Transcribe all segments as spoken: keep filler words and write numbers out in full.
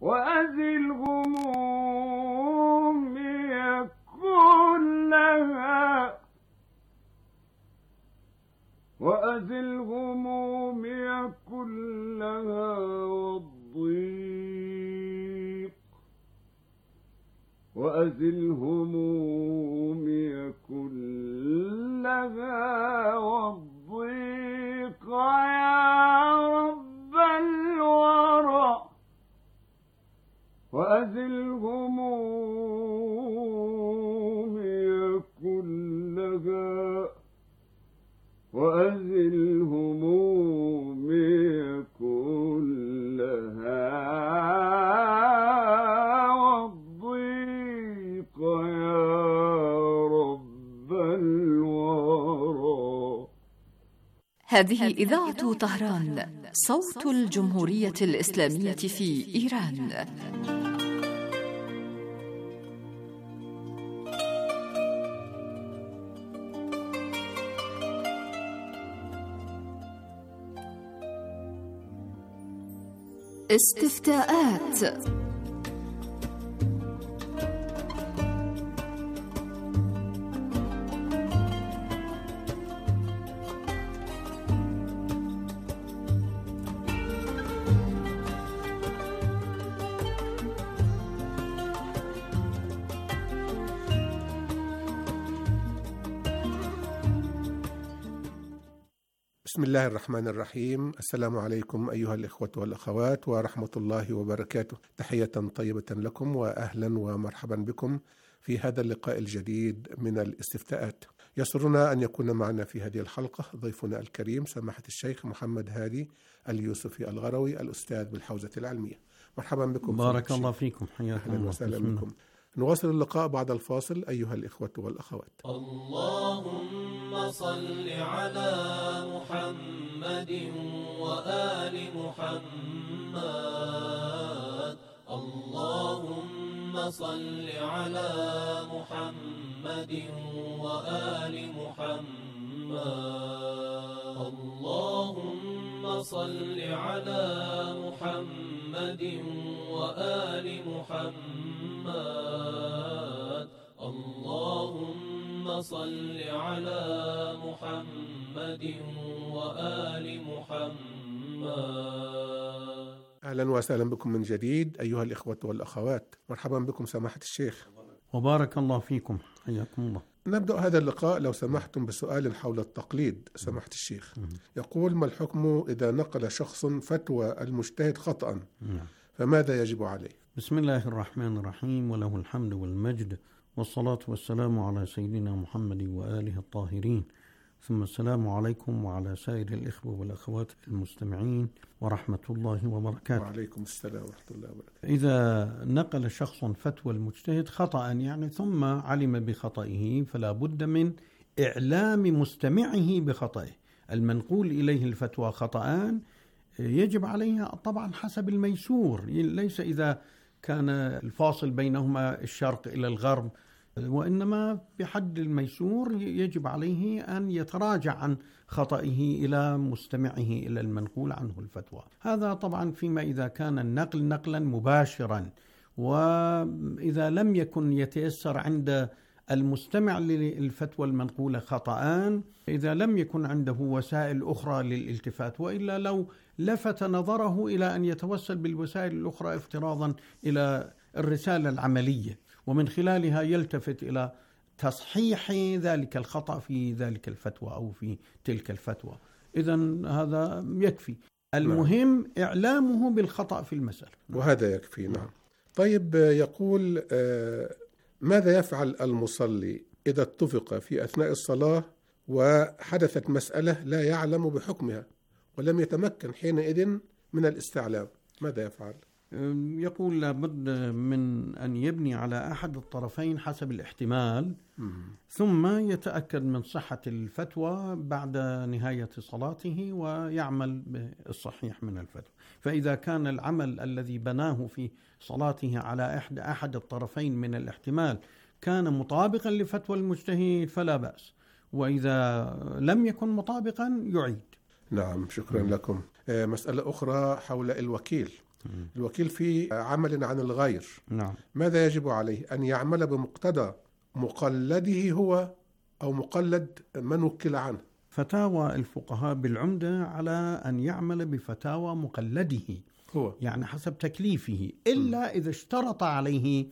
وأزلهم كلها وأزلهم كلها والضيق وأزلهم كلها والضيق يا رب الورى وأزلهم كلها وأزلهم كلها والضيق يا رب الورى. هذه إذاعة طهران، صوت الجمهورية الإسلامية في إيران. استفتاءات. بسم الله الرحمن الرحيم. السلام عليكم أيها الإخوة والأخوات ورحمة الله وبركاته. تحية طيبة لكم وأهلا ومرحبا بكم في هذا اللقاء الجديد من الاستفتاءات. يسرنا أن يكون معنا في هذه الحلقة ضيفنا الكريم سماحة الشيخ محمد هادي اليوسفي الغروي الأستاذ بالحوزة العلمية. مرحبا بكم. بارك الله فيكم. حياكم الله وسهلا بكم. نواصل اللقاء بعد الفاصل أيها الإخوة والأخوات. اللهم صل على محمد وآل محمد. اللهم صل على محمد وآل محمد. اللهم صل على محمد وآل محمد. اللهم صل على محمد وآل محمد. أهلا وسهلا بكم من جديد أيها الإخوة والأخوات. مرحبا بكم سماحة الشيخ. وبارك الله فيكم. حياكم الله. نبدأ هذا اللقاء لو سمحتم بسؤال حول التقليد سماحة الشيخ. يقول: ما الحكم إذا نقل شخص فتوى المجتهد خطأ فماذا يجب عليه؟ بسم الله الرحمن الرحيم، وله الحمد والمجد، والصلاة والسلام على سيدنا محمد وآله الطاهرين، ثم السلام عليكم وعلى سائر الإخوة والأخوات المستمعين ورحمة الله وبركاته. وعليكم السلام ورحمة الله وبركاته. إذا نقل شخص فتوى المجتهد خطأ يعني ثم علم بخطئه فلا بد من إعلام مستمعه بخطئه. المنقول إليه الفتوى خطأان يجب عليها طبعا حسب الميسور، ليس إذا كان الفاصل بينهما الشرق إلى الغرب، وإنما بحد الميسور يجب عليه أن يتراجع عن خطئه إلى مستمعه إلى المنقول عنه الفتوى. هذا طبعا فيما إذا كان النقل نقلا مباشرا، وإذا لم يكن يتيسر عند المستمع للفتوى المنقولة خطأان، إذا لم يكن عنده وسائل أخرى للالتفات، وإلا لو لفت نظره إلى أن يتوسل بالوسائل الأخرى افتراضا إلى الرسالة العملية، ومن خلالها يلتفت إلى تصحيح ذلك الخطأ في ذلك الفتوى أو في تلك الفتوى، إذن هذا يكفي. المهم إعلامه بالخطأ في المسألة، وهذا يكفي. نعم. طيب، يقول آه ماذا يفعل المصلي إذا اتفق في أثناء الصلاة وحدثت مسألة لا يعلم بحكمها ولم يتمكن حينئذ من الاستعلام؟ ماذا يفعل؟ يقول لابد من أن يبني على أحد الطرفين حسب الاحتمال، ثم يتأكد من صحة الفتوى بعد نهاية صلاته ويعمل بالصحيح من الفتوى. فإذا كان العمل الذي بناه في صلاته على أحد أحد الطرفين من الاحتمال كان مطابقا لفتوى المجتهد فلا بأس، وإذا لم يكن مطابقا يعيد. نعم، شكرا م. لكم. مسألة أخرى حول الوكيل. الوكيل في عمل عن الغير، نعم. ماذا يجب عليه؟ أن يعمل بمقتضى مقلده هو أو مقلد من وكل عنه؟ فتاوى الفقهاء بالعمدة على أن يعمل بفتاوى مقلده هو، يعني حسب تكليفه، إلا إذا اشترط عليه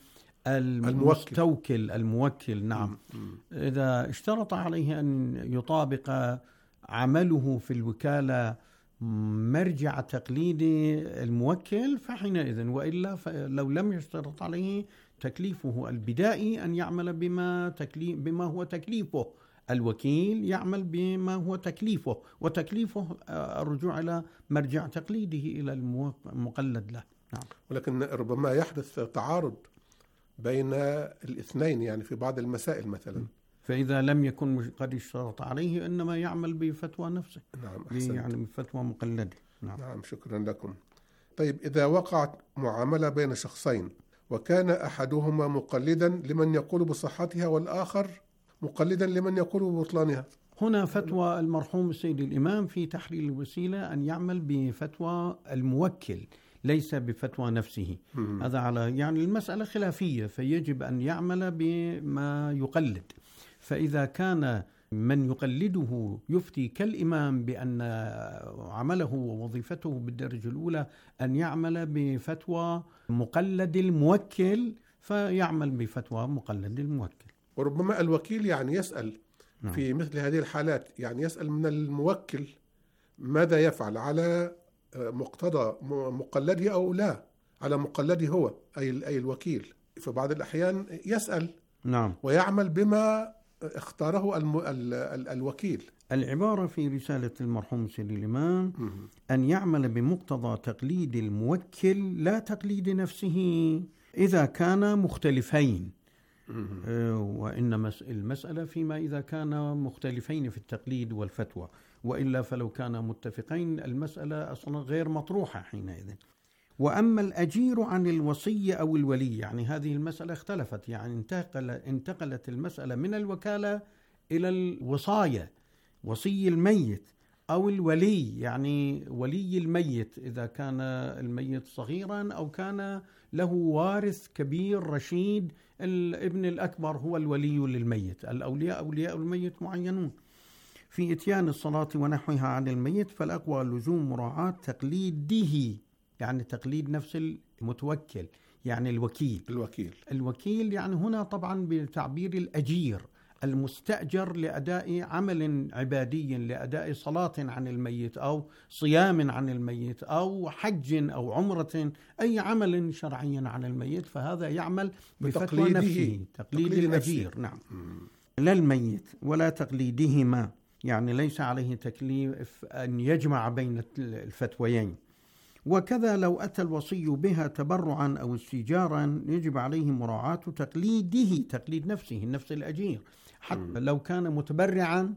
المستوكل الموكل. نعم. مم. إذا اشترط عليه أن يطابق عمله في الوكالة مرجع تقليد الموكل فحينئذ، وإلا لو لم يشترط عليه تكليفه البدائي أن يعمل بما, تكليف بما هو تكليفه، الوكيل يعمل بما هو تكليفه، وتكليفه الرجوع إلى مرجع تقليده إلى المقلد له. نعم. ولكن ربما يحدث تعارض بين الاثنين، يعني في بعض المسائل مثلا، فإذا لم يكن قد اشترط عليه إنما يعمل بفتوى نفسه. نعم، أحسنت. يعني بفتوى مقلده. نعم. نعم، شكرا لكم. طيب، إذا وقعت معاملة بين شخصين وكان أحدهما مقلدا لمن يقول بصحتها والآخر مقلدا لمن يقول ببطلانها، هنا فتوى المرحوم السيد الإمام في تحرير الوسيلة أن يعمل بفتوى الموكل ليس بفتوى نفسه. مم. هذا على يعني المسألة خلافية، فيجب أن يعمل بما يقلد. فإذا كان من يقلده يفتي كالإمام بأن عمله ووظيفته بالدرجة الأولى أن يعمل بفتوى مقلد الموكل، فيعمل بفتوى مقلد الموكل. وربما الوكيل يعني يسأل نعم. في مثل هذه الحالات، يعني يسأل من الموكل ماذا يفعل على مقتضى مقلده أو لا، على مقلده هو أي أي الوكيل. في بعض الأحيان يسأل نعم ويعمل بما اختاره الم... ال... ال... الوكيل. العبارة في رسالة المرحوم سيد الإمام أن يعمل بمقتضى تقليد الموكل لا تقليد نفسه إذا كان مختلفين. وإنما المسألة فيما إذا كان مختلفين في التقليد والفتوى، وإلا فلو كان متفقين المسألة أصلا غير مطروحة حينئذ. وأما الأجير عن الوصي أو الولي، يعني هذه المسألة اختلفت، يعني انتقل انتقلت المسألة من الوكالة إلى الوصاية، وصي الميت أو الولي، يعني ولي الميت إذا كان الميت صغيرا أو كان له وارث كبير رشيد، الابن الأكبر هو الولي للميت. الأولياء أولياء الميت معينون في إتيان الصلاة ونحوها عن الميت، فالأقوى لزوم مراعاة تقليده، يعني تقليد نفس المتوكل، يعني الوكيل. الوكيل الوكيل يعني هنا طبعا بتعبير الأجير المستأجر لأداء عمل عبادي، لأداء صلاة عن الميت أو صيام عن الميت أو حج أو عمرة، أي عمل شرعي عن الميت، فهذا يعمل بفتوى نفسه، تقليد, تقليد الأجير نفسه. نعم. لا الميت ولا تقليدهما، يعني ليس عليه تكليف أن يجمع بين الفتويين. وكذا لو أتى الوصي بها تبرعا أو استيجارا يجب عليه مراعاة تقليده، تقليد نفسه، نفس الأجير، حتى لو كان متبرعا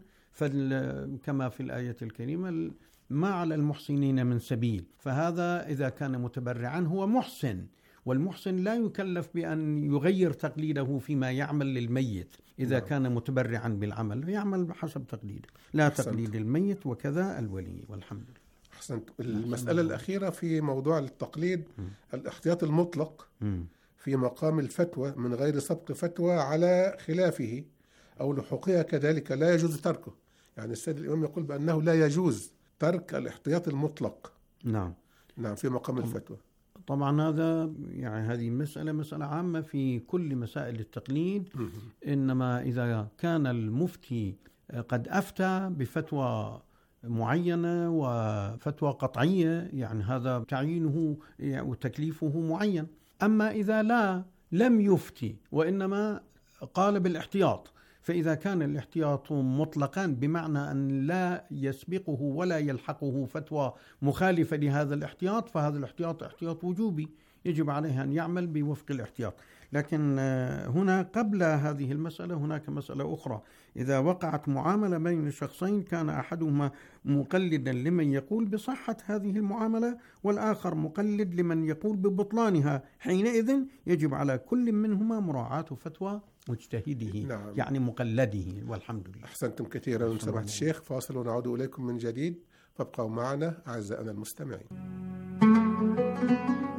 كما في الآية الكريمة ما على المحسنين من سبيل، فهذا إذا كان متبرعا هو محسن، والمحسن لا يكلف بأن يغير تقليده فيما يعمل للميت. إذا نعم. كان متبرعا بالعمل يعمل بحسب تقليده، لا أحسنت. تقليد الميت، وكذا الولي. والحمد لله. أحسنت. المسألة الأخيرة في موضوع التقليد، م. الاحتياط المطلق م. في مقام الفتوى من غير سبق فتوى على خلافه أو لحوقها كذلك لا يجوز تركه. يعني السيد الإمام يقول بأنه لا يجوز ترك الاحتياط المطلق. نعم نعم في مقام طبعا. الفتوى. طبعا هذا يعني هذه مسألة مسألة عامة في كل مسائل التقليد. م. إنما إذا كان المفتي قد أفتى بفتوى معينة وفتوى قطعية، يعني هذا تعيينه وتكليفه معين. أما إذا لا لم يفتي وإنما قال بالاحتياط، فإذا كان الاحتياط مطلقا بمعنى أن لا يسبقه ولا يلحقه فتوى مخالفة لهذا الاحتياط، فهذا الاحتياط احتياط وجوبي يجب عليه أن يعمل بوفق الاحتياط. لكن هنا قبل هذه المسألة هناك مسألة أخرى. إذا وقعت معاملة بين شخصين كان أحدهما مقلدا لمن يقول بصحة هذه المعاملة والآخر مقلد لمن يقول ببطلانها، حينئذ يجب على كل منهما مراعاة فتوى مجتهده. نعم. يعني مقلده. والحمد لله. أحسنتم كثيرا من سماحة الشيخ. فاصل ونعود إليكم من جديد، فابقوا معنا أعزائنا المستمعين.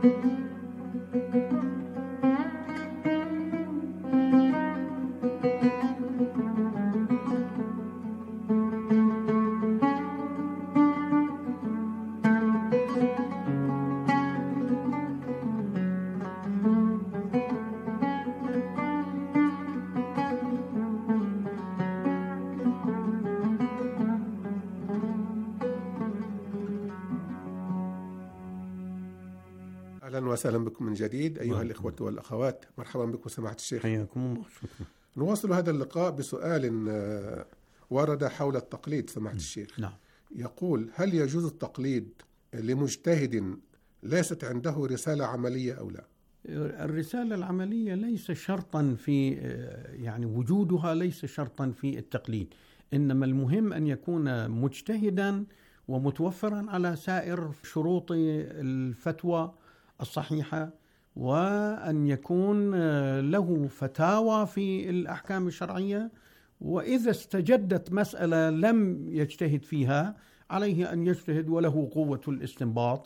أهلا وسهلا بكم من جديد أيها الإخوة والأخوات، مرحبا بكم سماحة الشيخ. حياكم الله. شكرا. نواصل هذا اللقاء بسؤال ورد حول التقليد سماحة الشيخ. نعم. يقول: هل يجوز التقليد لمجتهد ليست عنده رسالة عملية أو لا؟ الرسالة العملية ليس شرطا في يعني وجودها ليس شرطا في التقليد، إنما المهم أن يكون مجتهدا ومتوفرا على سائر شروط الفتوى الصحيحة، وأن يكون له فتاوى في الأحكام الشرعية، وإذا استجدت مسألة لم يجتهد فيها عليه أن يجتهد وله قوة الاستنباط،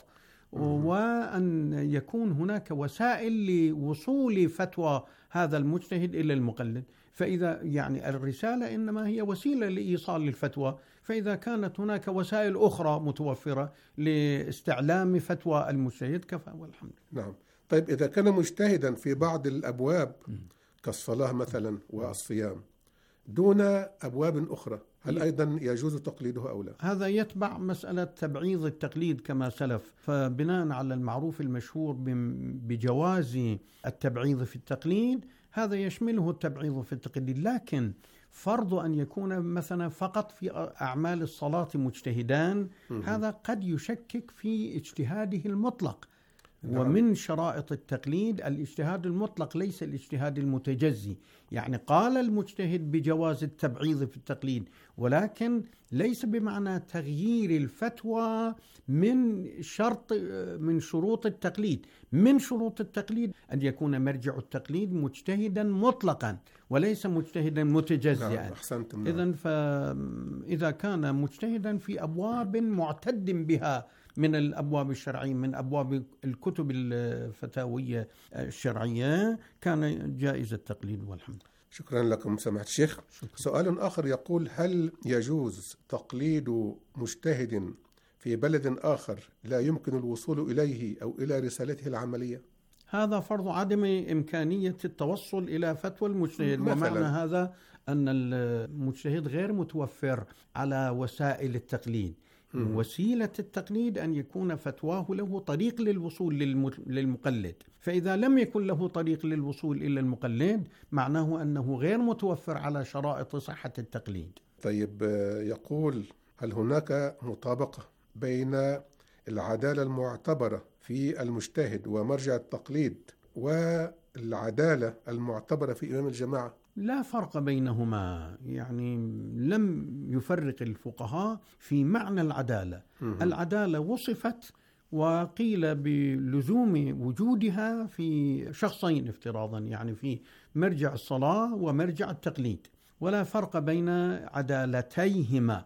وأن يكون هناك وسائل لوصول فتوى هذا المجتهد إلى المقلد. فإذا يعني الرسالة إنما هي وسيلة لإيصال الفتوى، فإذا كانت هناك وسائل أخرى متوفرة لاستعلام فتوى المجتهد كفى والحمد لله. نعم. طيب إذا كان مجتهدا في بعض الأبواب كالصلاة مثلا والصيام دون أبواب أخرى، هل أيضا يجوز تقليده أو لا؟ هذا يتبع مسألة تبعيض التقليد كما سلف، فبناء على المعروف المشهور بجواز التبعيض في التقليد هذا يشمله التبعيض في التقليد، لكن فرض أن يكون مثلا فقط في أعمال الصلاة مجتهدان هذا قد يشكك في اجتهاده المطلق. نعم. ومن شرائط التقليد الاجتهاد المطلق ليس الاجتهاد المتجزي، يعني قال المجتهد بجواز التبعيض في التقليد، ولكن ليس بمعنى تغيير الفتوى من شرط من شروط التقليد. من شروط التقليد أن يكون مرجع التقليد مجتهدا مطلقا وليس مجتهدا متجزئا. نعم. إذن فإذا كان مجتهدا في أبواب معتد بها من الأبواب الشرعية، من أبواب الكتب الفتاوية الشرعية، كان جائز التقليد والحمد لله. شكرا لكم سماحة الشيخ. شكرا. سؤال آخر يقول: هل يجوز تقليد مجتهد في بلد آخر لا يمكن الوصول إليه أو إلى رسالته العملية؟ هذا فرض عدم إمكانية التوصل إلى فتوى المجتهد، ومعنى هذا أن المجتهد غير متوفر على وسائل التقليد. م- وسيلة التقليد أن يكون فتواه له طريق للوصول للمقلد، فإذا لم يكن له طريق للوصول إلى المقلد معناه أنه غير متوفر على شرائط صحة التقليد. طيب، يقول: هل هناك مطابقة بين العدالة المعتبرة في المجتهد ومرجع التقليد والعدالة المعتبرة في إمام الجماعة؟ لا فرق بينهما، يعني لم يفرق الفقهاء في معنى العدالة. العدالة وصفت وقيل بلزوم وجودها في شخصين افتراضا، يعني في مرجع الصلاة ومرجع التقليد، ولا فرق بين عدالتيهما.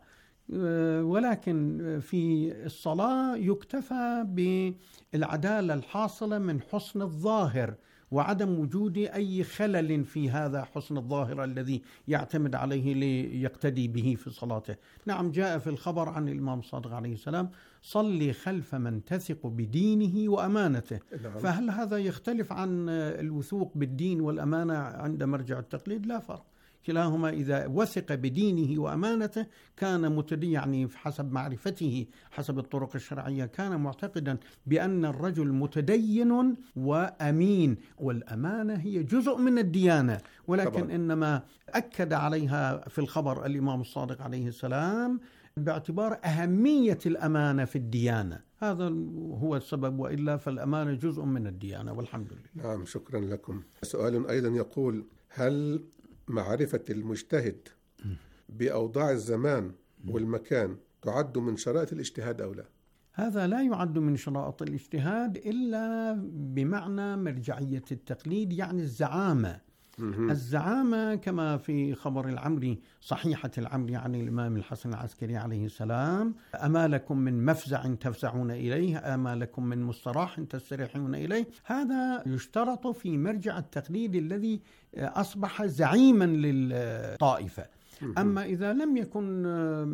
ولكن في الصلاة يكتفى بالعدالة الحاصلة من حسن الظاهر وعدم وجود أي خلل في هذا حسن الظاهر الذي يعتمد عليه ليقتدي به في صلاته. نعم، جاء في الخبر عن الإمام الصادق عليه السلام: صلي خلف من تثق بدينه وأمانته. نعم. فهل هذا يختلف عن الوثوق بالدين والأمانة عند مرجع التقليد؟ لا فرق، كلاهما إذا وثق بدينه وأمانته كان متدين، يعني حسب معرفته حسب الطرق الشرعية كان معتقدا بأن الرجل متدين وأمين، والأمانة هي جزء من الديانة، ولكن طبعا. إنما أكد عليها في الخبر الإمام الصادق عليه السلام باعتبار أهمية الأمانة في الديانة. هذا هو السبب، وإلا فالأمانة جزء من الديانة والحمد لله. نعم، شكرا لكم. سؤال أيضا يقول: هل معرفة المجتهد بأوضاع الزمان والمكان تعد من شرائط الاجتهاد أو لا؟ هذا لا يعد من شرائط الاجتهاد إلا بمعنى مرجعية التقليد، يعني الزعامة. الزعامة كما في خبر العمري، صحيحة العمري عن الإمام الحسن العسكري عليه السلام: أما لكم من مفزع تفزعون إليه، أما لكم من مستراح تستريحون إليه. هذا يشترط في مرجع التقليد الذي أصبح زعيما للطائفة. أما إذا لم يكن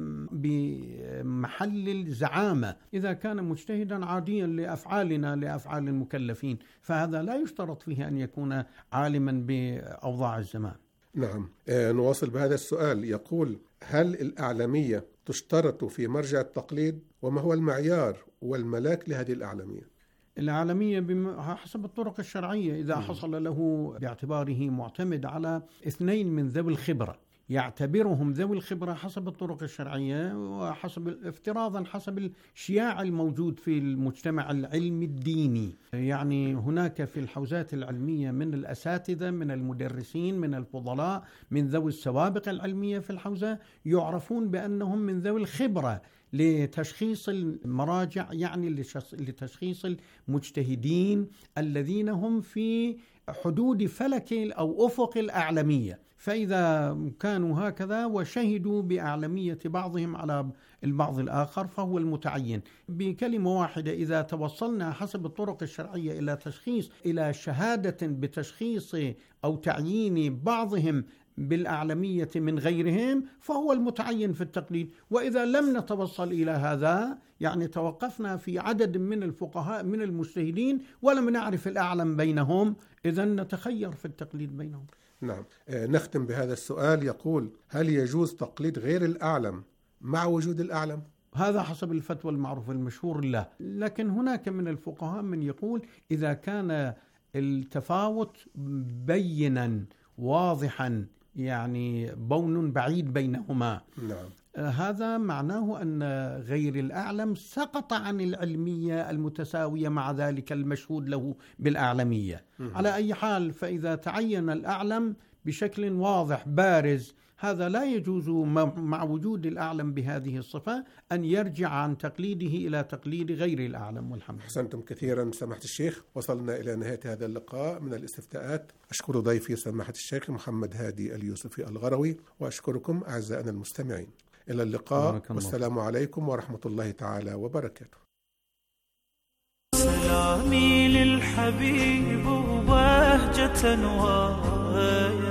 بمحل الزعامة، إذا كان مجتهدا عاديا لأفعالنا لأفعال المكلفين، فهذا لا يشترط فيه أن يكون عالما بأوضاع الزمان. نعم. آه نواصل بهذا السؤال. يقول: هل الأعلمية تشترط في مرجع التقليد؟ وما هو المعيار والملاك لهذه الأعلمية؟ العالمية حسب الطرق الشرعية، إذا حصل له باعتباره معتمد على اثنين من ذوي الخبرة، يعتبرهم ذوي الخبرة حسب الطرق الشرعية وحسب افتراضا حسب الشياع الموجود في المجتمع العلمي الديني. يعني هناك في الحوزات العلمية من الأساتذة، من المدرسين، من الفضلاء، من ذوي السوابق العلمية في الحوزة، يعرفون بأنهم من ذوي الخبرة لتشخيص المراجع، يعني لتشخيص المجتهدين الذين هم في حدود فلك أو أفق الأعلمية. فإذا كانوا هكذا وشهدوا بأعلمية بعضهم على البعض الآخر فهو المتعين. بكلمة واحدة، إذا توصلنا حسب الطرق الشرعية إلى تشخيص إلى شهادة بتشخيص أو تعيين بعضهم بالأعلمية من غيرهم فهو المتعين في التقليد. وإذا لم نتوصل إلى هذا، يعني توقفنا في عدد من الفقهاء من المجتهدين ولم نعرف الأعلم بينهم، إذن نتخير في التقليد بينهم. نعم. آه نختم بهذا السؤال. يقول: هل يجوز تقليد غير الأعلم مع وجود الأعلم؟ هذا حسب الفتوى المعروفة المشهور لا، لكن هناك من الفقهاء من يقول إذا كان التفاوت بينا واضحا، يعني بون بعيد بينهما، نعم. هذا معناه أن غير الأعلم سقط عن العلمية المتساوية مع ذلك المشهود له بالأعلمية. م- على أي حال، فإذا تعين الأعلم بشكل واضح بارز، هذا لا يجوز مع وجود الأعلم بهذه الصفة أن يرجع عن تقليده إلى تقليد غير الأعلم. والحمد. أحسنتم كثيرا سماحة الشيخ. وصلنا إلى نهاية هذا اللقاء من الاستفتاءات. أشكر ضيفي سماحة الشيخ محمد هادي اليوسفي الغروي، وأشكركم أعزائنا المستمعين. إلى اللقاء، والسلام عليكم ورحمة الله تعالى وبركاته. سلامي للحبيب وبهجة نوايا،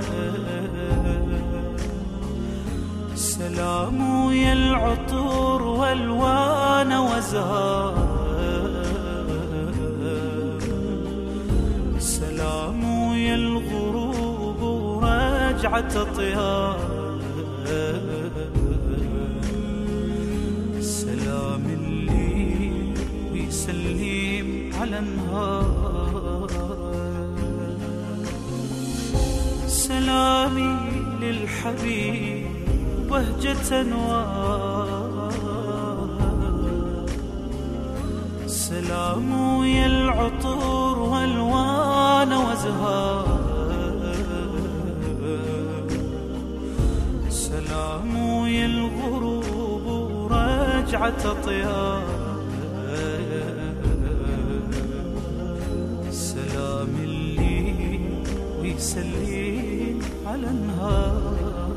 سلام يا العطور والوان وزهايا، سلام يا الغروب ورجعة طيار، سلام اللي ويسلم على النهار، سلامي للحبيب بهجة نوار، سلام يا العطور والوان وزهار، سلام يا الغروب ورجعة طيار، سلام اللي ويسلم على النهار،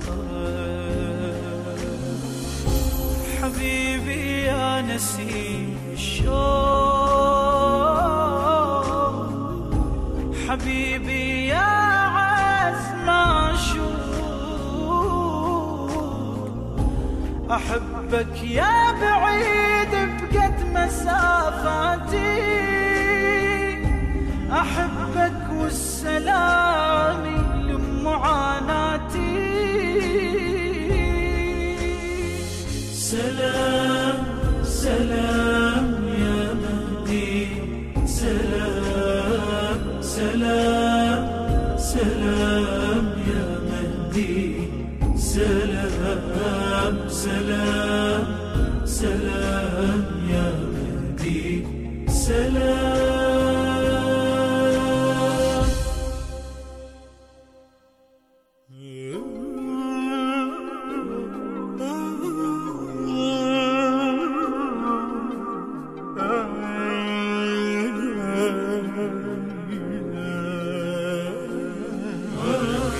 حبيبي يا نسيم الشوق، حبيبي يا عز معشوق، أحبك يا بعيد بقد مسافاتي، أحبك والسلام لمعاناتي، سلام سلام يا مهدي، سلام سلام سلام يا مهدي، سلام سلام سلام يا مهدي، سلام. Oh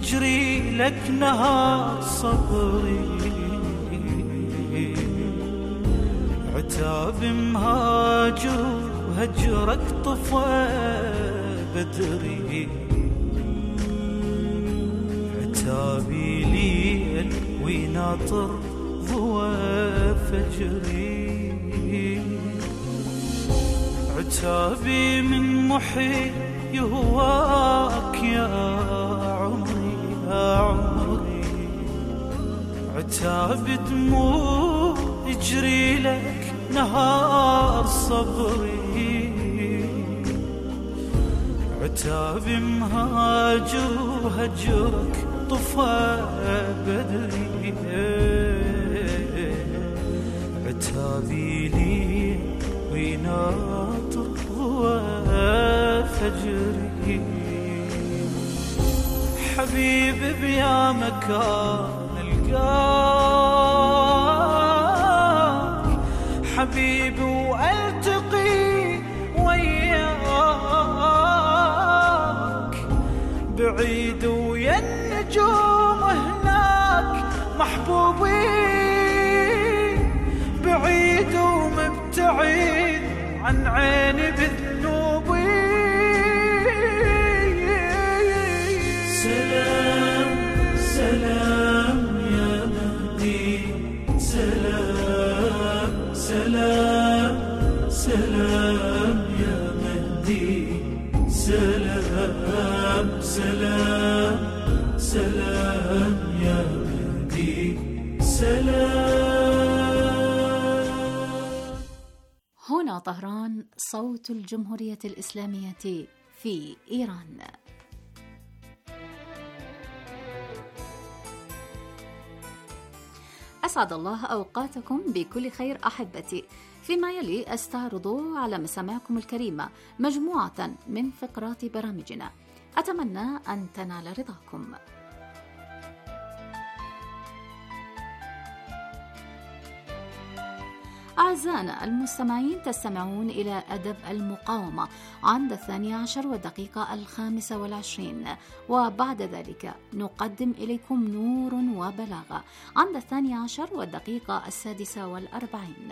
يجري لك نهار صبري، عتاب مهاجر وهجرك طفى بدري، عتابي ليل ويناطر ضوى فجري، عتابي من محي يهواك يا عمري يا عمري، عتابي دموع يجري لك نهار صبري، عتابي مهاجر وهجرك طفى بدري، عتابي لي ويناطر ضوى فجري، حبيبي بيا مكان القاك، حبيبي والتقي وياك، بعيد ويا النجوم هناك محبوبي، بعيد ومبتعد عن عيني بذنوبي. سلام سلام يا مهدي، سلام سلام سلام يا مهدي، سلام سلام سلام يا مهدي، سلام. هنا طهران، صوت الجمهورية الإسلامية في إيران. أسعد الله أوقاتكم بكل خير أحبتي. فيما يلي أستعرض على مسامعكم الكريمة مجموعة من فقرات برامجنا، أتمنى أن تنال رضاكم. أعزائنا المستمعين، تستمعون إلى أدب المقاومة عند الثانية عشر والدقيقة الخامسة والعشرين، وبعد ذلك نقدم إليكم نور وبلاغة عند الثانية عشر والدقيقة السادسة والأربعين.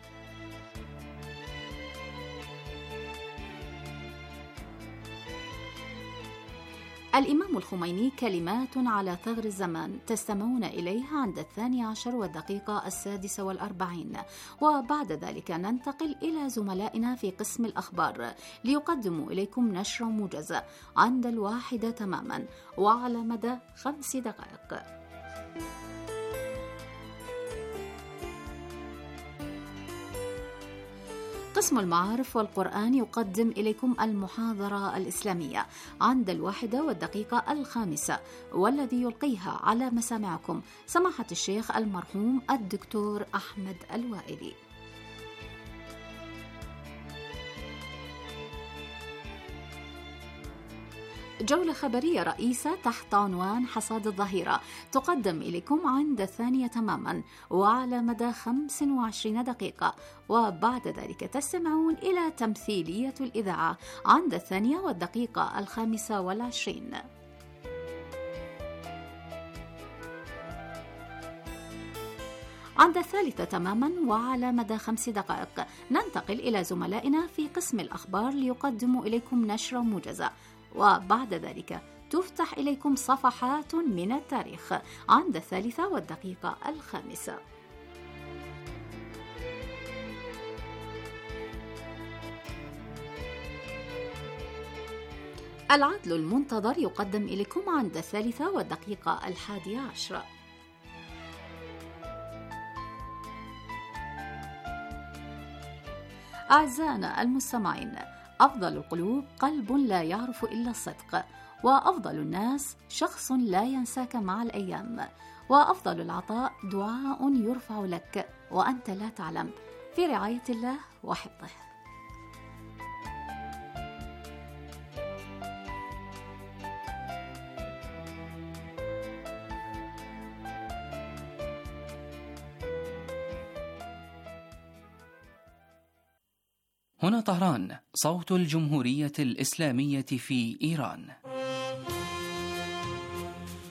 الإمام الخميني، كلمات على ثغر الزمان، تستمعون إليها عند الثانية عشر والدقيقة السادسة والأربعين، وبعد ذلك ننتقل إلى زملائنا في قسم الأخبار ليقدموا إليكم نشرة موجزة عند الواحدة تماما وعلى مدى خمس دقائق. قسم المعارف والقرآن يقدم إليكم المحاضرة الإسلامية عند الواحدة والدقيقة الخامسة، والذي يلقيها على مسامعكم سماحة الشيخ المرحوم الدكتور أحمد الوائلي. جولة خبرية رئيسة تحت عنوان حصاد الظهيرة تقدم إليكم عند الثانية تماما وعلى مدى خمس وعشرين دقيقة، وبعد ذلك تستمعون إلى تمثيلية الإذاعة عند الثانية والدقيقة الخامسة والعشرين. عند الثالثة تماما وعلى مدى خمس دقائق ننتقل إلى زملائنا في قسم الأخبار ليقدموا إليكم نشرة موجزة، وبعد ذلك تفتح إليكم صفحات من التاريخ عند الثالثة والدقيقة الخامسة. العدل المنتظر يقدم إليكم عند الثالثة والدقيقة الحادية عشرة. أعزائنا المستمعين، أفضل القلوب قلب لا يعرف إلا الصدق، وأفضل الناس شخص لا ينساك مع الأيام، وأفضل العطاء دعاء يرفع لك وأنت لا تعلم، في رعاية الله وحفظه. هنا طهران، صوت الجمهورية الإسلامية في إيران.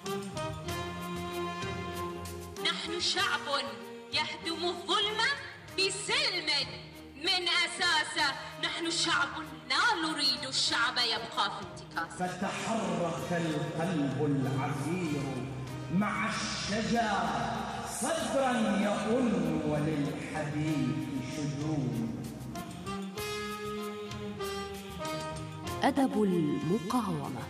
نحن شعب يهدم الظلم بسلم من أساسه. نحن شعب لا نريد الشعب يبقى في انتكاسه. فتحرك القلب العفير مع الشجر صدرا يؤن وللحديث شجون. أدب المقاومة.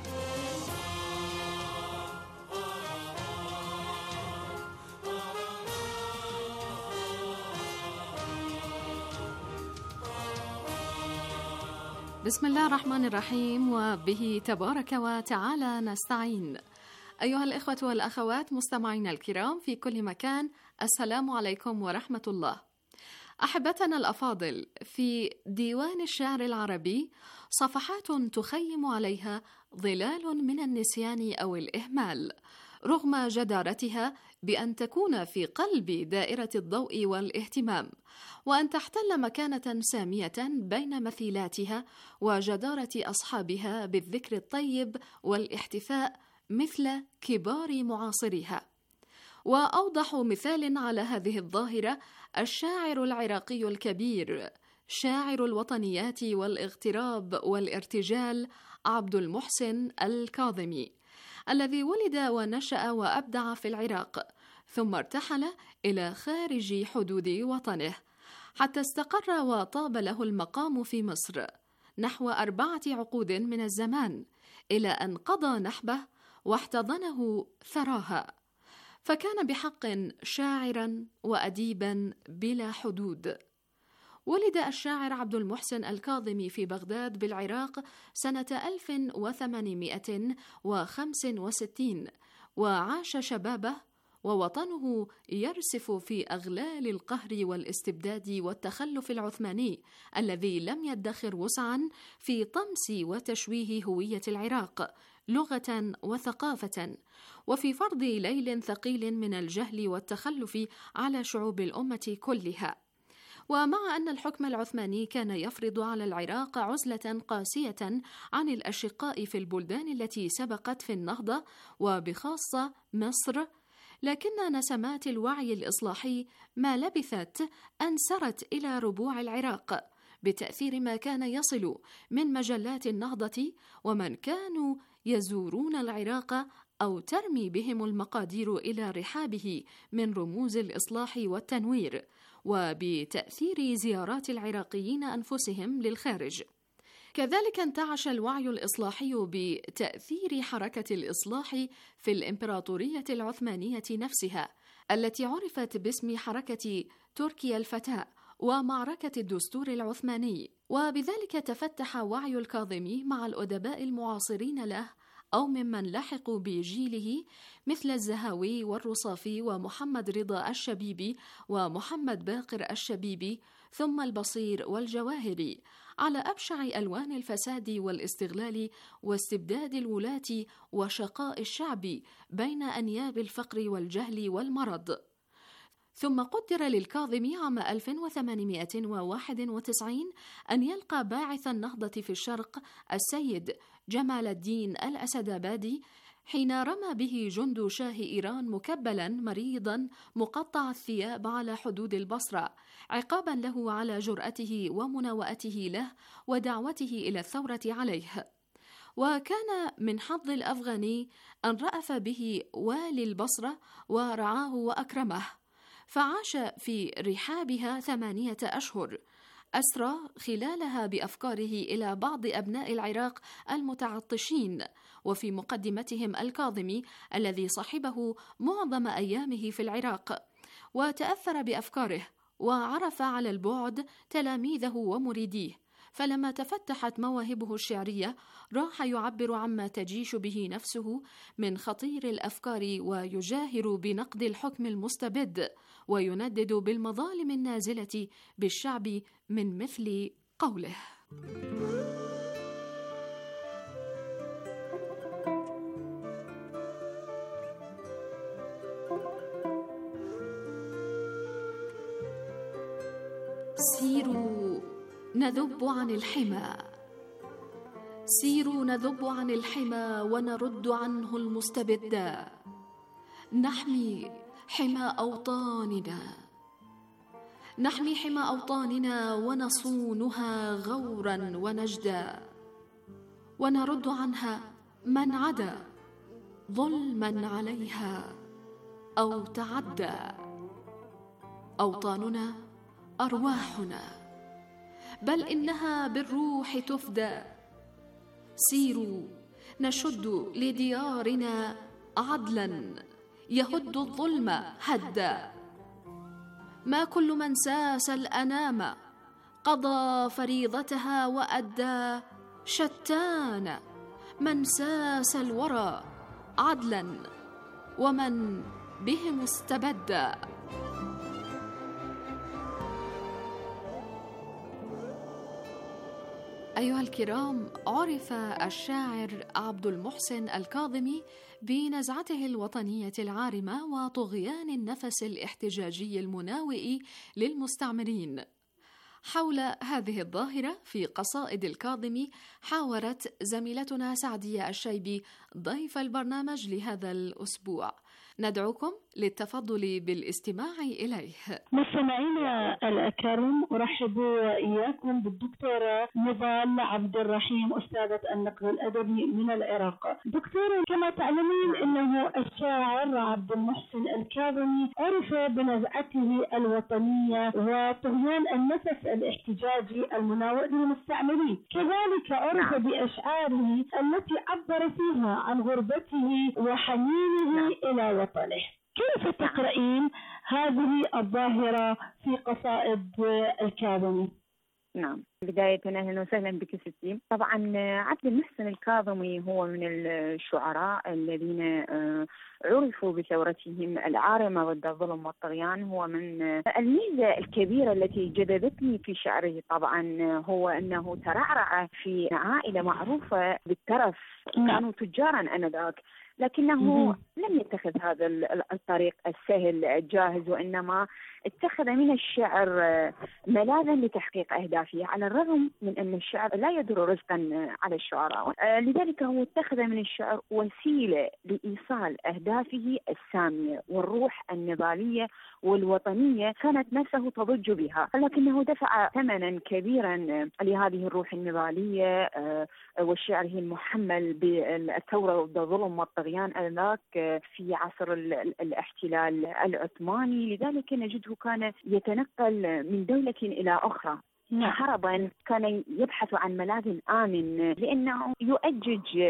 بسم الله الرحمن الرحيم، وبه تبارك وتعالى نستعين. أيها الإخوة والأخوات مستمعينا الكرام في كل مكان، السلام عليكم ورحمة الله. أحبتنا الأفاضل، في ديوان الشعر العربي صفحات تخيم عليها ظلال من النسيان أو الإهمال، رغم جدارتها بأن تكون في قلب دائرة الضوء والاهتمام، وأن تحتل مكانة سامية بين مثيلاتها وجدارة أصحابها بالذكر الطيب والاحتفاء مثل كبار معاصريها. وأوضح مثال على هذه الظاهرة الشاعر العراقي الكبير، شاعر الوطنيات والاغتراب والارتجال، عبد المحسن الكاظمي، الذي ولد ونشأ وأبدع في العراق، ثم ارتحل إلى خارج حدود وطنه حتى استقر وطاب له المقام في مصر نحو أربعة عقود من الزمان، إلى أن قضى نحبه واحتضنه ثراها، فكان بحق شاعرا وأديبا بلا حدود. ولد الشاعر عبد المحسن الكاظمي في بغداد بالعراق سنة ألف وثمانمائة وخمسة وستين، وعاش شبابه ووطنه يرسف في أغلال القهر والاستبداد والتخلف العثماني الذي لم يدخر وسعا في طمس وتشويه هوية العراق لغة وثقافة، وفي فرض ليل ثقيل من الجهل والتخلف على شعوب الأمة كلها. ومع أن الحكم العثماني كان يفرض على العراق عزلة قاسية عن الأشقاء في البلدان التي سبقت في النهضة وبخاصة مصر، لكن نسمات الوعي الإصلاحي ما لبثت أن سرت إلى ربوع العراق بتأثير ما كان يصل من مجلات النهضة ومن كانوا يزورون العراق أو ترمي بهم المقادير إلى رحابه من رموز الإصلاح والتنوير، وبتأثير زيارات العراقيين أنفسهم للخارج. كذلك انتعش الوعي الإصلاحي بتأثير حركة الإصلاح في الإمبراطورية العثمانية نفسها، التي عرفت باسم حركة تركيا الفتاة ومعركة الدستور العثماني. وبذلك تفتح وعي الكاظمي مع الأدباء المعاصرين له أو ممن لحقوا بجيله مثل الزهاوي والرصافي ومحمد رضا الشبيبي ومحمد باقر الشبيبي، ثم البصير والجواهري، على أبشع ألوان الفساد والاستغلال واستبداد الولاة وشقاء الشعب بين أنياب الفقر والجهل والمرض. ثم قدر للكاظمي عام ألف وثمانمائة وواحد وتسعين أن يلقى باعث النهضة في الشرق السيد جمال الدين الأسدابادي حين رمى به جند شاه إيران مكبلا مريضا مقطع الثياب على حدود البصرة، عقابا له على جرأته ومناوئته له ودعوته إلى الثورة عليه. وكان من حظ الأفغاني أن رأف به والي البصرة ورعاه وأكرمه، فعاش في رحابها ثمانية أشهر، أسرى خلالها بأفكاره إلى بعض أبناء العراق المتعطشين، وفي مقدمتهم الكاظمي الذي صحبه معظم أيامه في العراق، وتأثر بأفكاره وعرف على البعد تلاميذه ومريديه، فلما تفتحت مواهبه الشعرية راح يعبر عما تجيش به نفسه من خطير الأفكار ويجاهر بنقد الحكم المستبد ويندد بالمظالم النازلة بالشعب من مثل قوله: سيروا نذب عن الحمى، سيروا نذب عن الحمى ونرد عنه المستبدا، نحمي حمى أوطاننا، نحمي حمى أوطاننا ونصونها غورا ونجدا، ونرد عنها من عدا ظلما عليها أو تعدى. أوطاننا أرواحنا، بل إنها بالروح تفدى. سيروا نشد لديارنا عدلا يهد الظلم هدا. ما كل من ساس الأنام قضى فريضتها وأدى. شتان من ساس الورى عدلا ومن بهم استبدى. أيها الكرام، عرف الشاعر عبد المحسن الكاظمي بنزعته الوطنية العارمة وطغيان النفس الاحتجاجي المناوئ للمستعمرين. حول هذه الظاهرة في قصائد الكاظمي حاورت زميلتنا سعدية الشيبي ضيف البرنامج لهذا الأسبوع. ندعوكم للتفضل بالاستماع إليه. مستمعينا الأكارم، أرحب وإياكم بالدكتورة نضال عبد الرحيم، أستاذة النقد الأدبي من العراق. دكتورة، كما تعلمين أنه الشاعر عبد المحسن الكاظمي عرف بنزعته الوطنية وطغيان النفس الاحتجاجي المناوئ للمستعمرين، كذلك عرف بأشعاره التي عبر فيها عن غربته وحنينه إلى وطنه. كيف تقرأين هذه الظاهرة في قصائد الكاظمي؟ نعم، بداية أهلا وسهلا بك ستي. طبعا عبد المحسن الكاظمي هو من الشعراء الذين عرفوا بثورتهم العارمة ضد الظلم والطغيان. هو من الميزة الكبيرة التي جذبتني في شعره طبعا هو أنه ترعرع في عائلة معروفة بالترف، كانوا تجارا آنذاك، لكنه لم يتخذ هذا الطريق السهل الجاهز، وإنما اتخذ من الشعر ملاذا لتحقيق أهدافه، على الرغم من أن الشعر لا يدر رزقا على الشعراء. لذلك هو اتخذ من الشعر وسيلة لإيصال أهدافه السامية، والروح النضالية والوطنية كانت نفسه تضج بها، لكنه دفع ثمنا كبيرا لهذه الروح النضالية وشعره المحمل بالثورة ضد الظلم والطغيان آنذاك في عصر الاحتلال العثماني. لذلك نجده كان يتنقل من دولة إلى أخرى هربا، كان يبحث عن ملاذ آمن، لأنه يؤجج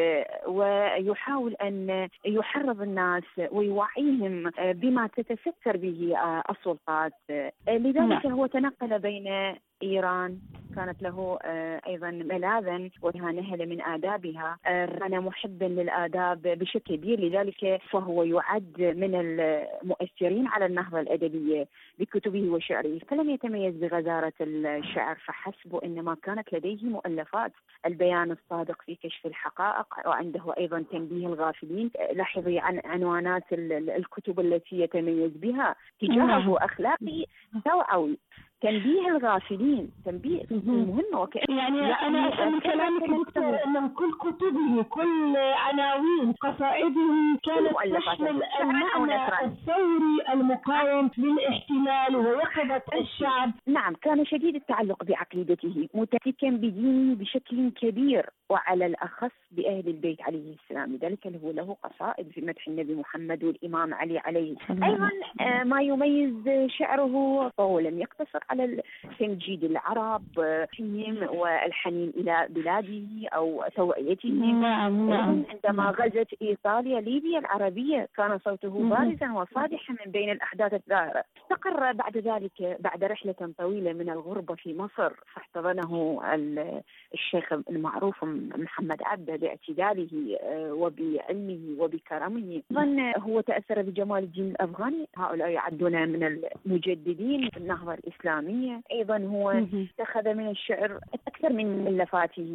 ويحاول أن يحرض الناس ويوعيهم بما تتستر به السلطات. لذلك هو تنقل بين إيران، كانت له أيضا ملاذا وها نهل من آدابها، كان محبا للآداب بشكل كبير، لذلك فهو يعد من المؤثرين على النهضة الأدبية بكتبه وشعره. فلم يتميز بغزارة الشعر فحسب، إنما كانت لديه مؤلفات، البيان الصادق في كشف الحقائق، وعنده أيضا تنبيه الغافلين. لاحظي عن عنوانات الكتب التي يتميز بها: تجاهه أخلاقي توعوي، تنبيه الغافلين، تنبيه مهمة. وكأن يعني أنا أفهم من كلامك دكتور أنه كل كتبه، كل عناوين قصائده كانت تشمل المعنى الثوري المقاوم للاحتلال ويقظة الشعب. نعم، كان شديد التعلق بعقيدته، متمسكا بدينه بشكل كبير، وعلى الأخص بأهل البيت عليه السلام. لذلك له له قصائد في مدح النبي محمد والإمام علي عليه. أيضا ما يميز شعره فهو لم يقتصر على تمجيد العرب فيهم والحنين إلى بلاده أو توعيتهم. نعم نعم. عندما غزت إيطاليا ليبيا العربية كان صوته بارزا وصادحا من بين الأحداث الظاهرة. استقر بعد ذلك بعد رحلة طويلة من الغربة في مصر، فاحتضنه الشيخ المعروف محمد عبده باعتداله وبعلمه وبكرمه. أيضا هو تأثر بجمال الدين الأفغاني، هؤلاء يعدون من المجددين في النهضة الإسلامية. أيضا هو اتخذ من الشعر أكثر من مؤلفاته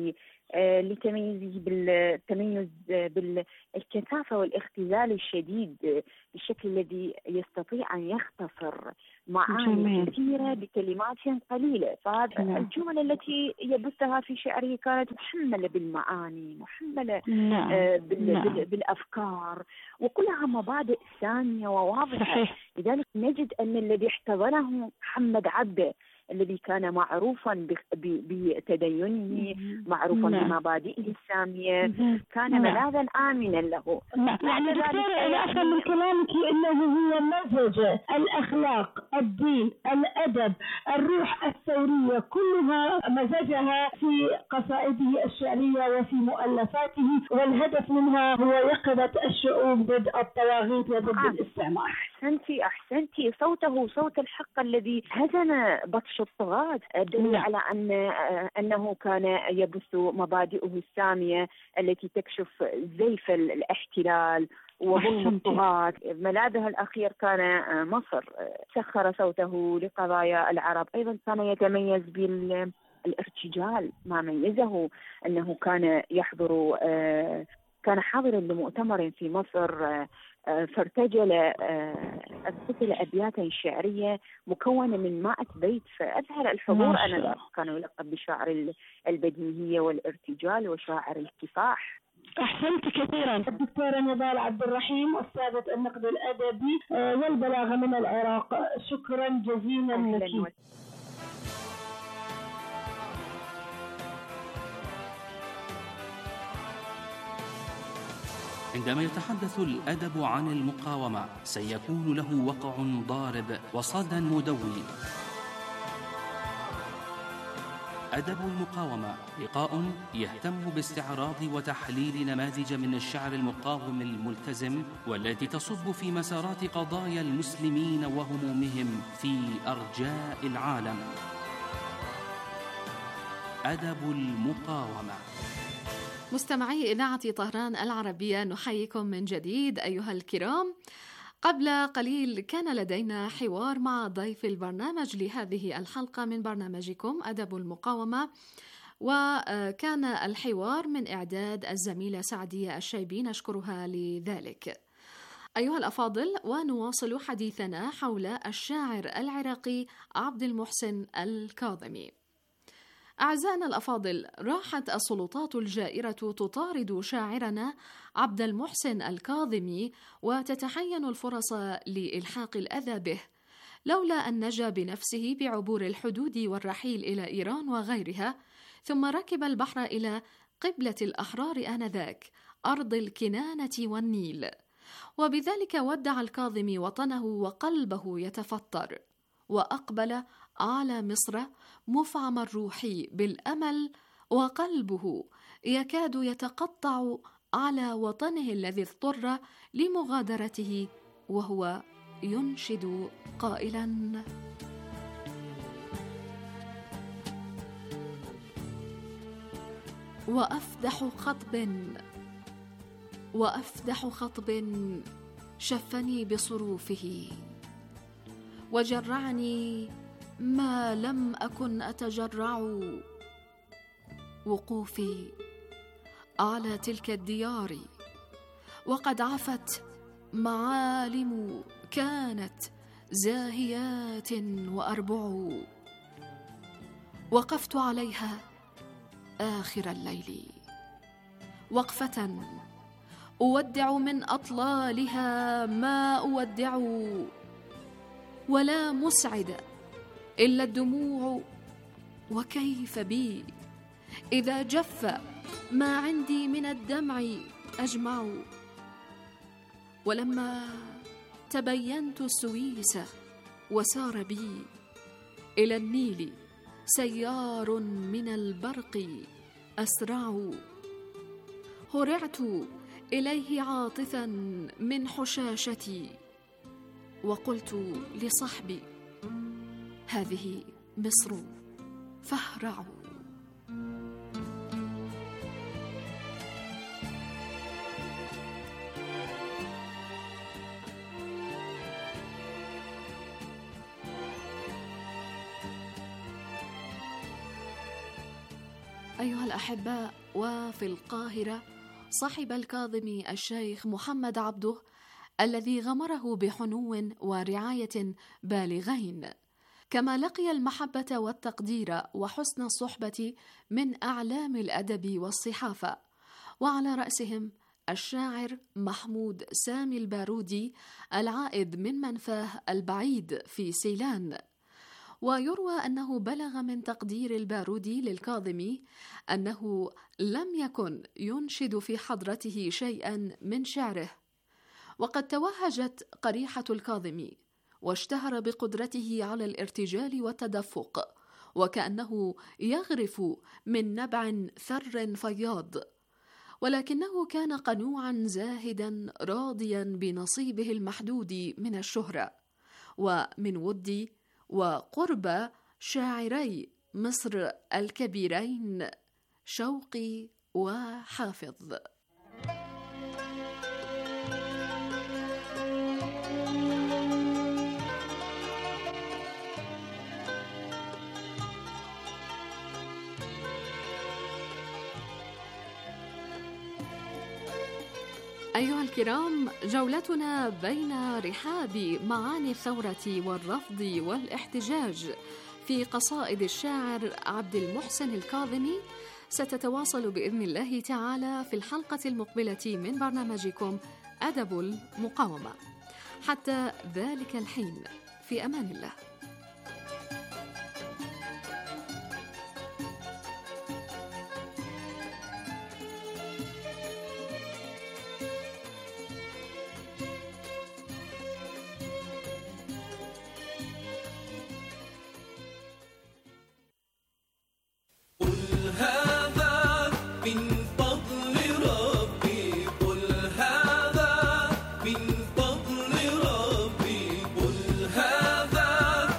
لتميزه بالتميز بالكثافة والاختزال الشديد بالشكل الذي يستطيع أن يختصر معاني كثيرة بكلمات قليلة. فهذه الجمل التي يبثها في شعره كانت محملة بالمعاني، محملة نعم. بال... نعم. بال... بالأفكار، وكلها مبادئ سامية وواضحة. لذلك نجد أن الذي احتضنه محمد عبده الذي كان معروفا بتدينه، معروفا نعم. بمبادئه السامية، كان نعم. ملاذا آمنا له. نعم. يعني دكتورة أنا أفهم من كلامك أنه هو مزج الأخلاق، الدين، الأدب، الروح الثورية، كلها مزجها في قصائده الشعرية وفي مؤلفاته، والهدف منها هو يقظة الشعوب ضد الطواغيت وضد آه. الاستعمار. أحسنتي أحسنتي صوته صوت الحق الذي هزم بطش الطغاة، دل على أن أنه كان يبث مبادئه السامية التي تكشف زيف الاحتلال وظلم الطغاة. ملاذها الأخير كان مصر، سخر صوته لقضايا العرب. أيضا كان يتميز بالارتجال، ما ميزه أنه كان يحضر كان حاضرا لمؤتمر في مصر، فارتجل أرسل أبياتا شعرية مكونة من مائة بيت، فأظهر الحضور. أنا كان يلقب بشاعر البديهية والارتجال وشاعر الكفاح. أحسنت كثيرا. الدكتورة نضال عبد الرحيم، أستاذة النقد الأدبي والبلاغة من العراق، شكرا جزيلا لك. عندما يتحدث الأدب عن المقاومة سيكون له وقع ضارب وصدى مدوي. أدب المقاومة لقاء يهتم باستعراض وتحليل نماذج من الشعر المقاوم الملتزم والتي تصب في مسارات قضايا المسلمين وهمومهم في أرجاء العالم. أدب المقاومة. مستمعي إذاعة طهران العربية، نحييكم من جديد أيها الكرام. قبل قليل كان لدينا حوار مع ضيف البرنامج لهذه الحلقة من برنامجكم أدب المقاومة، وكان الحوار من إعداد الزميلة سعدية الشيبي، نشكرها لذلك. أيها الأفاضل، ونواصل حديثنا حول الشاعر العراقي عبد المحسن الكاظمي. أعزائنا الأفاضل، راحت السلطات الجائرة تطارد شاعرنا عبد المحسن الكاظمي وتتحين الفرص لإلحاق الأذى به، لولا أن نجا بنفسه بعبور الحدود والرحيل إلى إيران وغيرها، ثم ركب البحر إلى قبلة الأحرار آنذاك، أرض الكنانة والنيل، وبذلك ودع الكاظمي وطنه وقلبه يتفطر، وأقبل على مصر مفعم الروح بالأمل، وقلبه يكاد يتقطع على وطنه الذي اضطر لمغادرته، وهو ينشد قائلا: وأفدح خطب وأفدح خطب شفني بصروفه، وجرعني ما لم أكن أتجرع، وقوفي على تلك الديار وقد عفت معالم كانت زاهيات وأربع، وقفت عليها آخر الليل وقفة أودع من أطلالها ما أودع، ولا مسعد إلا الدموع، وكيف بي إذا جف ما عندي من الدمع أجمع. ولما تبينت السويس وسار بي إلى النيل سيار من البرق أسرع، هرعت إليه عاطفا من حشاشتي، وقلت لصحبي هذه مصر فاهرعوا. أيها الأحباء، وفي القاهرة صحب الكاظمي الشيخ محمد عبده الذي غمره بحنو ورعاية بالغين، كما لقي المحبة والتقدير وحسن الصحبة من أعلام الأدب والصحافة، وعلى رأسهم الشاعر محمود سامي البارودي العائد من منفاه البعيد في سيلان. ويروى أنه بلغ من تقدير البارودي للكاظمي أنه لم يكن ينشد في حضرته شيئا من شعره. وقد توهجت قريحة الكاظمي واشتهر بقدرته على الارتجال والتدفق، وكأنه يغرف من نبع ثر فياض، ولكنه كان قنوعا زاهدا راضيا بنصيبه المحدود من الشهرة ومن ود وقرب شاعري مصر الكبيرين شوقي وحافظ. أيها الكرام، جولتنا بين رحاب معاني الثورة والرفض والاحتجاج في قصائد الشاعر عبد المحسن الكاظمي ستتواصل بإذن الله تعالى في الحلقة المقبلة من برنامجكم أدب المقاومة. حتى ذلك الحين، في أمان الله. هذا من فضل ربي، قل هذا من فضل ربي، قل هذا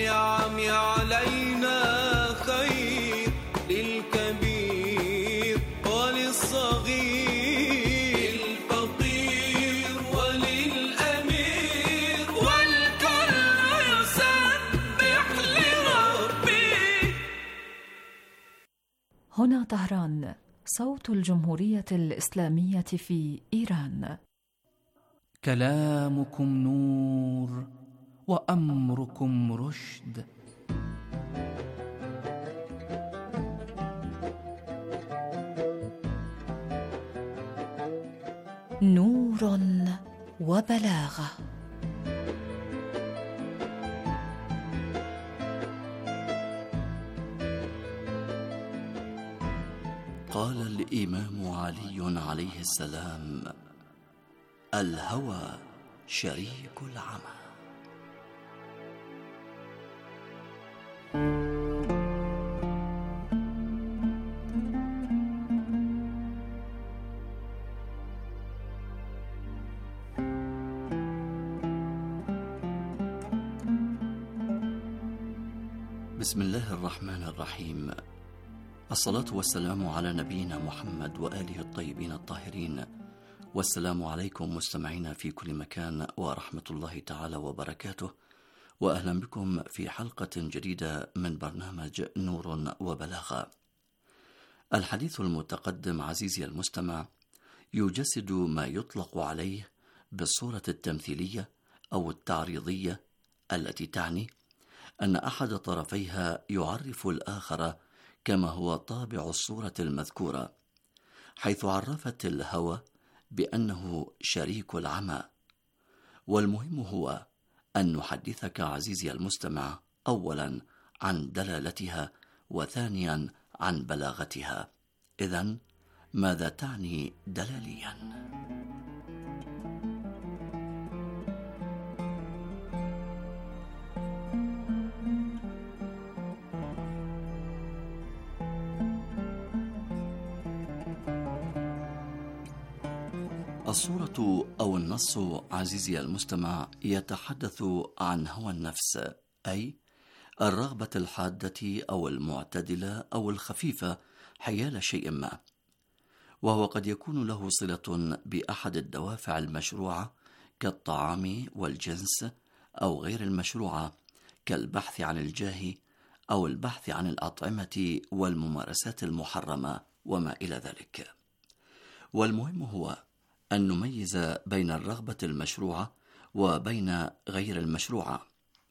وليعم علينا خير للكبير وللصغير، للفقير وللأمير، والكل يسبح لربي. هنا طهران، صوت الجمهورية الإسلامية في إيران. كلامكم نور وأمركم رشد. نور وبلاغة. قال الإمام علي عليه السلام: الهوى شريك العمى. بسم الله الرحمن الرحيم. الصلاة والسلام على نبينا محمد وآله الطيبين الطاهرين، والسلام عليكم مستمعينا في كل مكان، ورحمة الله تعالى وبركاته، وأهلا بكم في حلقة جديدة من برنامج نور وبلاغة. الحديث المتقدم عزيزي المستمع يجسد ما يطلق عليه بالصورة التمثيلية أو التعريضية، التي تعني أن أحد طرفيها يعرف الآخر كما هو طابع الصورة المذكورة، حيث عرفت الهوى بأنه شريك العمى. والمهم هو أن نحدثك عزيزي المستمع أولا عن دلالتها، وثانيا عن بلاغتها. إذن ماذا تعني دلاليا؟ الصورة أو النص عزيزي المستمع يتحدث عن هوى النفس، أي الرغبة الحادة أو المعتدلة أو الخفيفة حيال شيء ما، وهو قد يكون له صلة بأحد الدوافع المشروعة كالطعام والجنس، أو غير المشروعة كالبحث عن الجاه أو البحث عن الأطعمة والممارسات المحرمة وما إلى ذلك. والمهم هو أن نميز بين الرغبة المشروعة وبين غير المشروعة.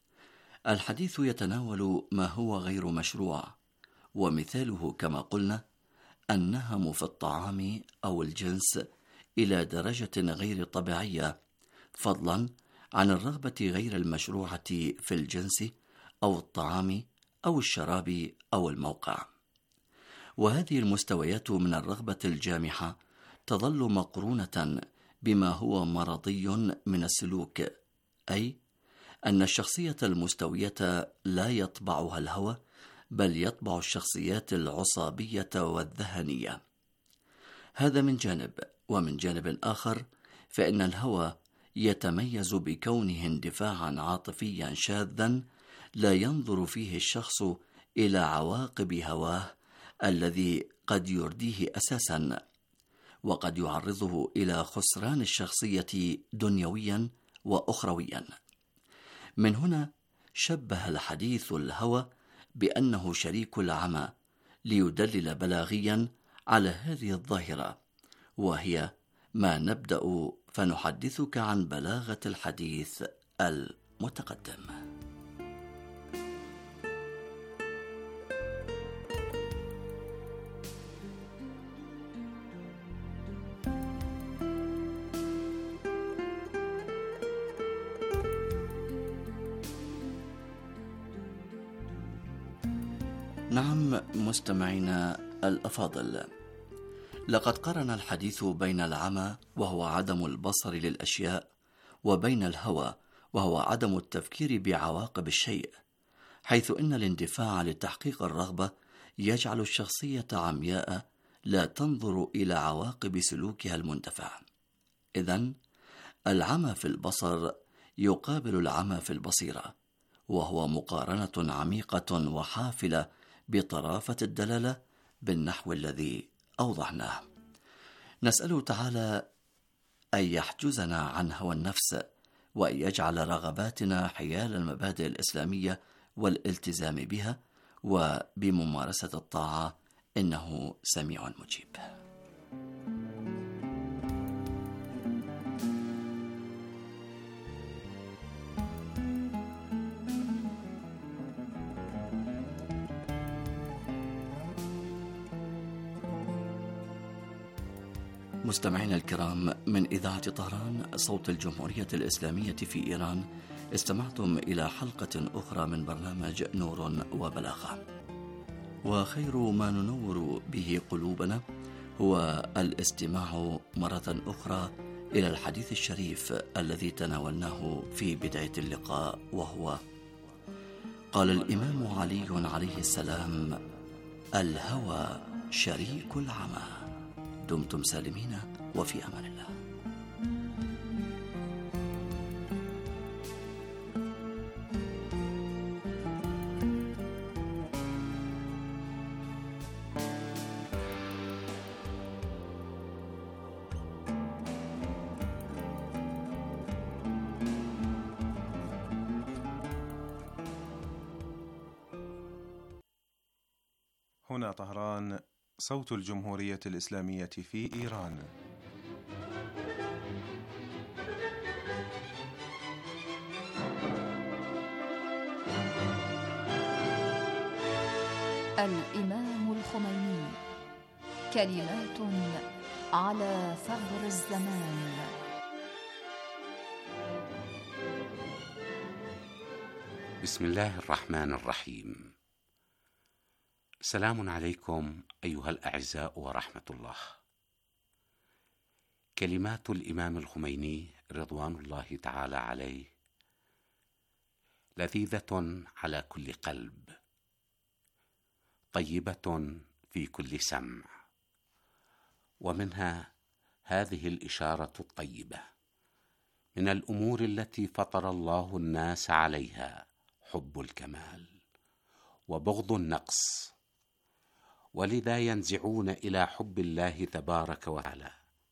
الحديث يتناول ما هو غير مشروع، ومثاله كما قلنا النهم في الطعام أو الجنس إلى درجة غير طبيعية، فضلا عن الرغبة غير المشروعة في الجنس أو الطعام أو الشراب أو الموقع. وهذه المستويات من الرغبة الجامحة تظل مقرونة بما هو مرضي من السلوك، أي أن الشخصية المستوية لا يطبعها الهوى، بل يطبع الشخصيات العصابية والذهنية. هذا من جانب، ومن جانب آخر فإن الهوى يتميز بكونه اندفاعا عاطفيا شاذا لا ينظر فيه الشخص إلى عواقب هواه الذي قد يرديه أساسا، وقد يعرضه إلى خسران الشخصية دنيويا وأخرويا. من هنا شبه الحديث الهوى بأنه شريك العمى، ليدلل بلاغيا على هذه الظاهرة، وهي ما نبدأ فنحدثك عن بلاغة الحديث المتقدم. نعم مستمعينا الأفاضل، لقد قرن الحديث بين العمى وهو عدم البصر للأشياء، وبين الهوى وهو عدم التفكير بعواقب الشيء، حيث إن الاندفاع لتحقيق الرغبة يجعل الشخصية عمياء لا تنظر إلى عواقب سلوكها المندفع. إذن العمى في البصر يقابل العمى في البصيرة، وهو مقارنة عميقة وحافلة بطرافة الدلالة بالنحو الذي أوضحناه. نسأله تعالى أن يحجزنا عن هوى النفس، وأن يجعل رغباتنا حيال المبادئ الإسلامية والالتزام بها وبممارسة الطاعة، إنه سميع مجيب. مستمعينا الكرام، من إذاعة طهران صوت الجمهورية الإسلامية في إيران، استمعتم إلى حلقة أخرى من برنامج نور وبلاغة. وخير ما ننور به قلوبنا هو الاستماع مرة أخرى إلى الحديث الشريف الذي تناولناه في بداية اللقاء، وهو: قال الإمام علي عليه السلام: الهوى شريك العمى. دمتم سالمين وفي أمان الله. هنا طهران صوت الجمهورية الإسلامية في إيران. الإمام الخميني، كلمات على ثغر الزمان. بسم الله الرحمن الرحيم. سلام عليكم أيها الأعزاء ورحمة الله. كلمات الإمام الخميني رضوان الله تعالى عليه لذيذة على كل قلب، طيبة في كل سمع، ومنها هذه الإشارة الطيبة: من الأمور التي فطر الله الناس عليها حب الكمال وبغض النقص، ولذا ينزعون إلى حب الله تبارك وتعالى،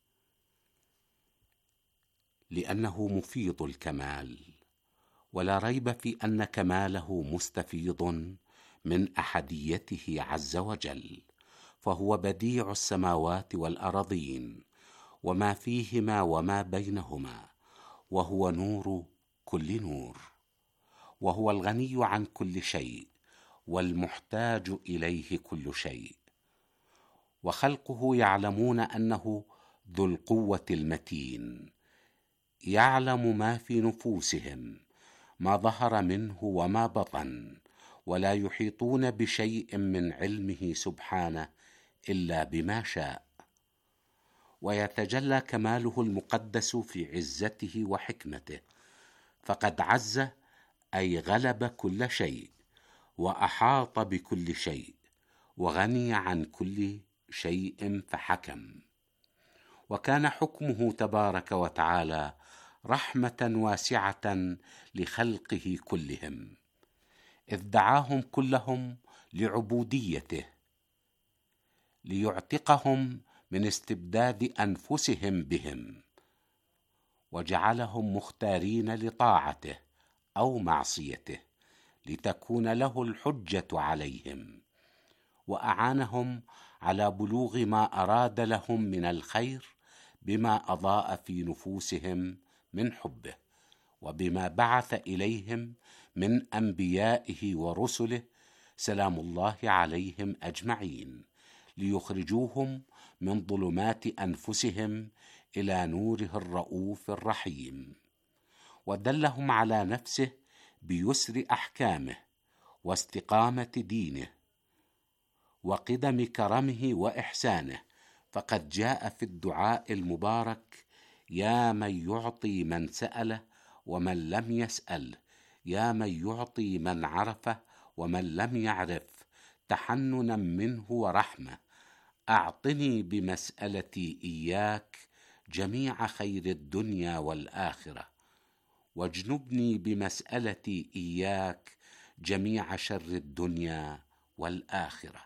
لأنه مفيض الكمال، ولا ريب في أن كماله مستفيض من أحديته عز وجل، فهو بديع السماوات والأراضين وما فيهما وما بينهما، وهو نور كل نور، وهو الغني عن كل شيء والمحتاج إليه كل شيء، وخلقه يعلمون أنه ذو القوة المتين، يعلم ما في نفوسهم، ما ظهر منه وما بطن، ولا يحيطون بشيء من علمه سبحانه إلا بما شاء. ويتجلى كماله المقدس في عزته وحكمته، فقد عز أي غلب كل شيء، وأحاط بكل شيء، وغني عن كل شيء فحكم. وكان حكمه تبارك وتعالى رحمة واسعة لخلقه كلهم، إذ دعاهم كلهم لعبوديته، ليعتقهم من استبداد أنفسهم بهم، وجعلهم مختارين لطاعته أو معصيته، لتكون له الحجة عليهم، وأعانهم على بلوغ ما أراد لهم من الخير بما أضاء في نفوسهم من حبه، وبما بعث إليهم من أنبيائه ورسله سلام الله عليهم أجمعين، ليخرجوهم من ظلمات أنفسهم إلى نوره الرؤوف الرحيم. ودلهم على نفسه بيسر أحكامه واستقامة دينه وقدم كرمه وإحسانه، فقد جاء في الدعاء المبارك: يا من يعطي من سأله ومن لم يسأل، يا من يعطي من عرفه ومن لم يعرف، تحننا منه ورحمة، أعطني بمسألتي إياك جميع خير الدنيا والآخرة. واجنبني بمسألتي إياك جميع شر الدنيا والآخرة،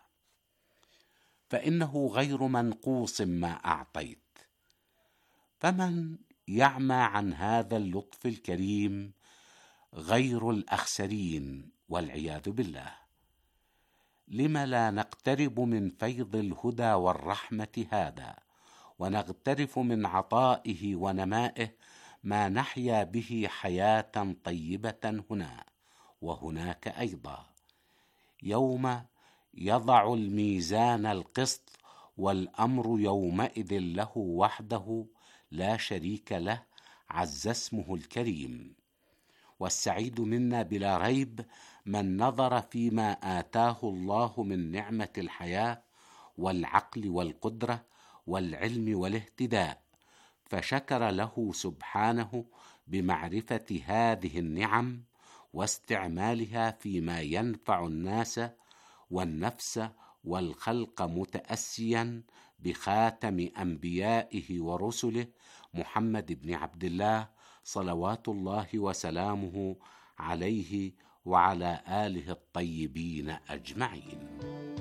فإنه غير منقوص ما أعطيت. فمن يعمى عن هذا اللطف الكريم غير الأخسرين والعياذ بالله. لم لا نقترب من فيض الهدى والرحمة هذا، ونغترف من عطائه ونمائه ما نحيا به حياة طيبة هنا وهناك أيضا، يوم يضع الميزان القسط والأمر يومئذ له وحده لا شريك له عز اسمه الكريم. والسعيد منا بلا ريب من نظر فيما آتاه الله من نعمة الحياة والعقل والقدرة والعلم والاهتداء، فشكر له سبحانه بمعرفة هذه النعم واستعمالها فيما ينفع الناس والنفس والخلق، متأسيا بخاتم أنبيائه ورسله محمد بن عبد الله صلوات الله وسلامه عليه وعلى آله الطيبين أجمعين.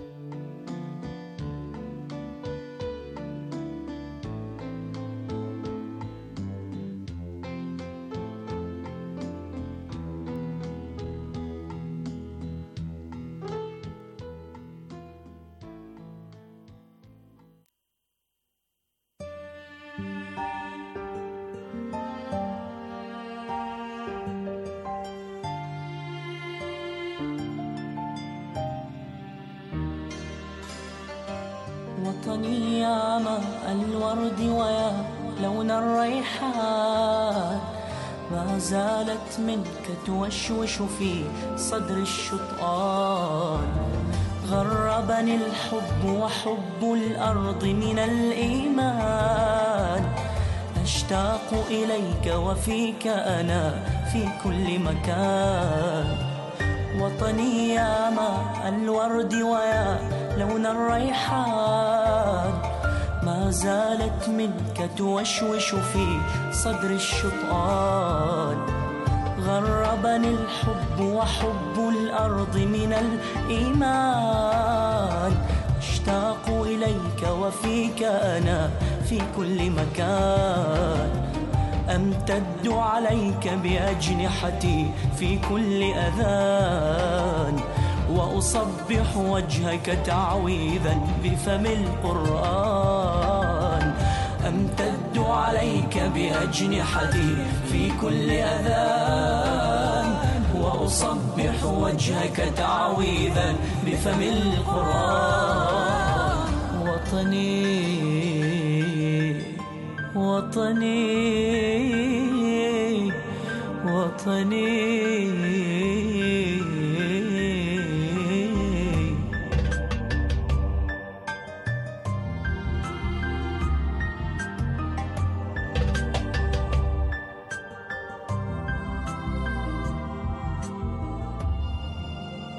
وطني يا ماء الورد ويا لون الريحان، ما زالت منك توشوش في صدر الشطآن. غربني الحب وحب الأرض من الإيمان، أشتاق إليك وفيك أنا في كل مكان. وطني يا ماء الورد ويا لون الريحان، ما زالت منك توشوش في صدر الشطآن. غربني الحب وحب الأرض من الإيمان، اشتاق إليك وفيك أنا في كل مكان. أمتد عليك بأجنحتي في كل أذان، وأصبح وجهك تعويذا بفم القرآن. أمتد عليك بأجنحتي في كل أذان، وأصبح وجهك تعويذا بفم القرآن. وطني وطني وطني